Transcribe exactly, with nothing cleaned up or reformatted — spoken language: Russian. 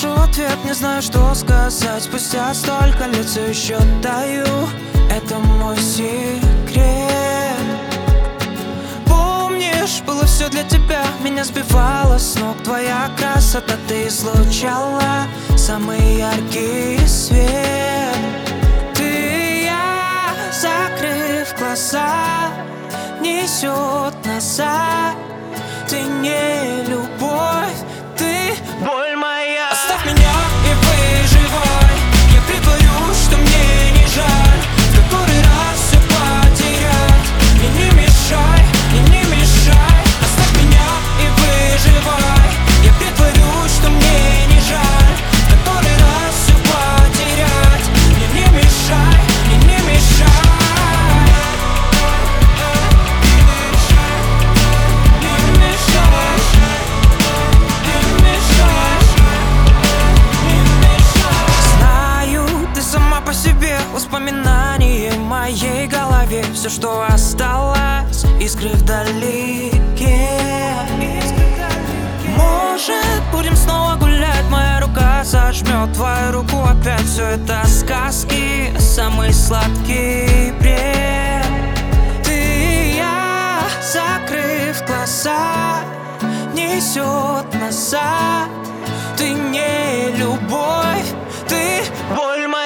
пишу ответ, не знаю, что сказать. Спустя столько лет все еще даю. Это мой секрет. Помнишь, было все для тебя. Меня сбивала с ног твоя красота. Ты излучала самый яркий свет. Ты и я, закрыв глаза, несет назад. Ты не любовь, ты боль моя. Оставь меня и выживай. Я притворюсь, что мне не жаль. В который раз все потерять. И не мешай, и не мешай. Оставь меня и выживай. Я притворюсь, что мне не жаль. В который раз все потерять. И не мешай, и не мешай. Воспоминания в моей голове. Все, что осталось, искры вдалеке. Может, будем снова гулять. Моя рука сожмет твою руку опять. Все это сказки, самый сладкий бред. Ты и я, закрыв глаза, несет назад. Ты не любовь, ты боль моя.